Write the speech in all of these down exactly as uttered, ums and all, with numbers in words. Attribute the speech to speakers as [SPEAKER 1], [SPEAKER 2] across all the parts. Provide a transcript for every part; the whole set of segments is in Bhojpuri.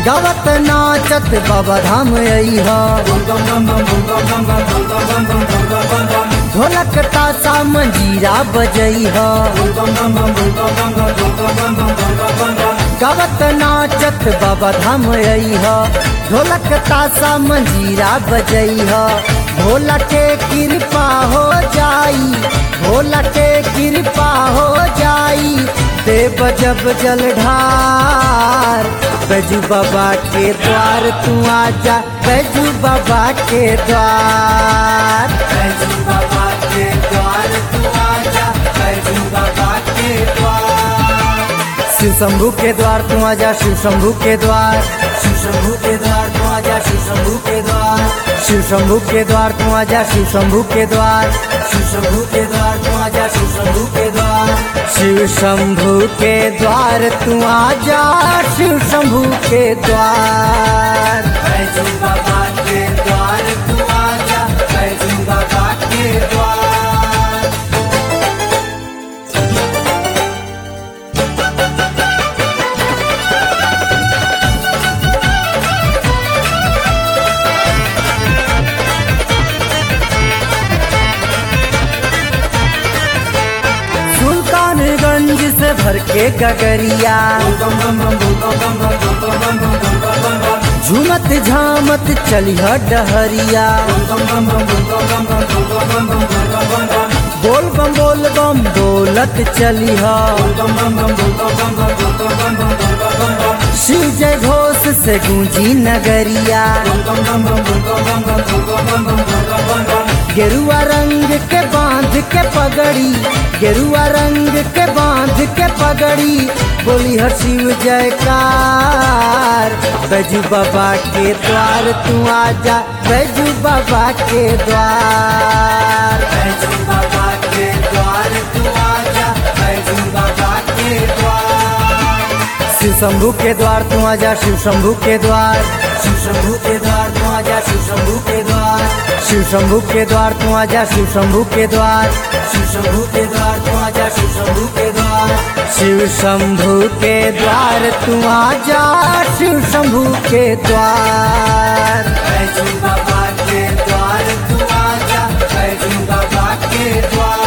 [SPEAKER 1] गावत नाचत बाबा धाम अइहा ढोलक तासा मंजीरा बजइहा गावत नाचत बाबा धाम अइहा ढोलक तासा मंजीरा बजइहा भोला के कृपा हो जाई भोला के कृपा हो जाई देव जब जल ढार बैजू बाबा के द्वार तू आजा बैजू बाबा के द्वार बैजू बाबा के द्वार तू आजा बैजू बाबा के द्वार शिव शंभू के द्वार तू आजा शिव शंभू के द्वार शिव शंभू के द्वार तू आजा शिव शंभू के द्वार शिव शंभू के द्वार तू आजा शिव शंभू के द्वार शिव शंभू के द्वार तू आजा शिव शंभू के द्वार शिव शंभू के द्वार तू आजा शिव शंभू के द्वार बैजू बाबा के द्वार तू आजा बैजू बाबा के द्वार सुल्तानगंज से भर के गगरिया झूमत झामत चलिह डहरिया बोल बम बोल बम बोलत चलिह शिव जय घोष से गूंजी नगरिया गेरुआ रंग के बांध के पगड़ी गेरुआ रंग के बांध के पगड़ी बोली हर शिव जयकार बैजू बाबा के द्वार तू आजा बैजू बाबा के द्वार बैजू बाबा के द्वार तू आजा बैजू बाबा के द्वार शिव शंभू के द्वार तू आजा शिव शंभू के द्वार शिव शंभू के द्वार तू आजा शिव शंभू के द्वार शिव शंभू के द्वार तू आजा शिव शंभू के द्वार शिव शंभू के द्वार तू आजा शिव शंभू के द्वार शिव शंभू के द्वार तू आजा शिव शंभू के द्वार बैजू बाबा के द्वार तू आजा बैजू बाबा के द्वार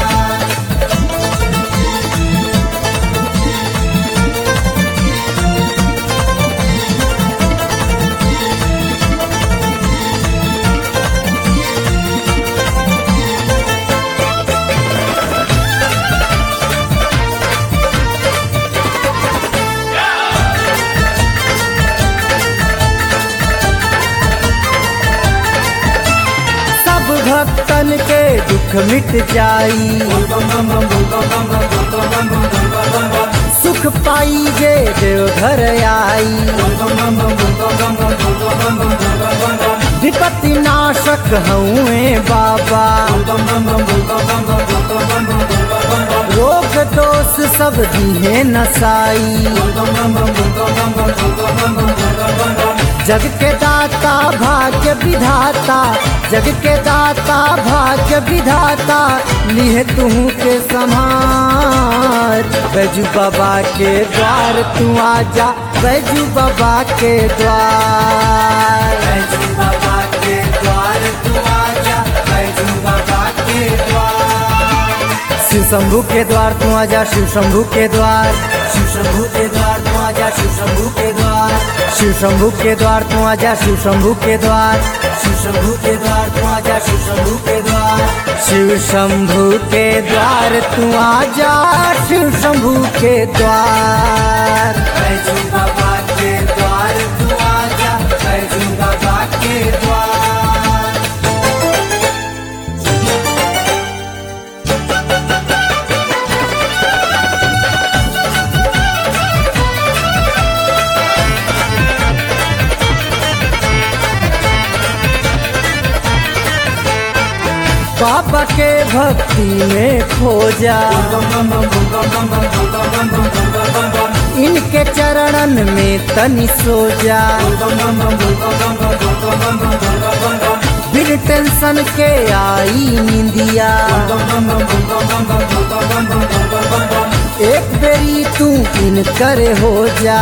[SPEAKER 1] भक्तन के दुख मिट जाई सुख पाई जे देवघर आई विपत्ति नाशक हउए बाबा रोग दोष सब दिहे नसाई जग के दाता भाग्य विधाता जग के दाता भाग्य विधाता लिहे तू के संहार बैजू बाबा के द्वार तू आजा बैजू बाबा के द्वार बैजू बाबा के द्वार तू आजा बैजू बाबा के द्वार शिव शंभू के द्वार तू आजा शिव शंभू के द्वार शिव शंभू के द्वार तू आजा शिव शंभू के द्वार शिव शंभू के द्वार तू आजा शिव शंभू के द्वार शिव शंभू के द्वार तू आजा शिव शंभू के द्वार शिव शंभू के द्वार तू आजा शिव शंभू के द्वार बैजू बाबा के द्वार तू आजा बैजू बाबा के द्वार बाबा के भक्ति में खो जा इनके चरणन में तनी सो जा बिन टेंशन के आई निंदिया एक बेरी तू इनकर हो जा।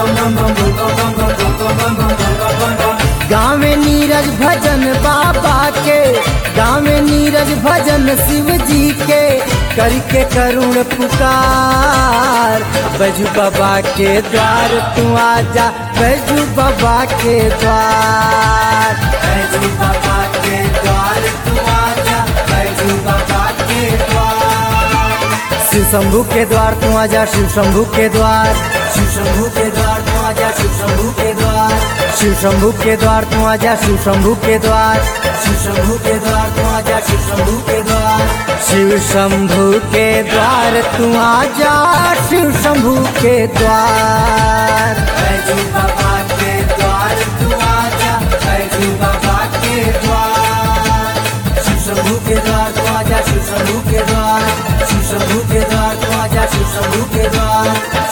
[SPEAKER 1] गाँव में नीरज भजन बाबा के, गाँव में नीरज भजन शिव जी के, करके करुण पुकार। बैजू बाबा के द्वार तू आजा, बैजू बाबा के द्वार, बैजू बाबा के द्वार तू आजा, बैजू बाबा के द्वार। शिव शंभू के द्वार तू आजा, शिव शंभू के द्वार, शिव शंभू के द्वार तू आजा, शिव शंभू के द्वार, शिव शंभू के द्वार तू आजा, शिव शंभू के द्वार, शिव शंभू के द्वार तू आजा, शिव शंभू के द्वार, शिव शंभू के द्वार तू आजा, शिव शंभू के द्वार। बैजू बाबा के द्वार तू आजा, बैजू बाबा के द्वार, शिव शंभू के द्वार तू आजा, शिव शंभू के द्वार, शिव शंभू के द्वार तू आजा, शिव शंभू के द्वार।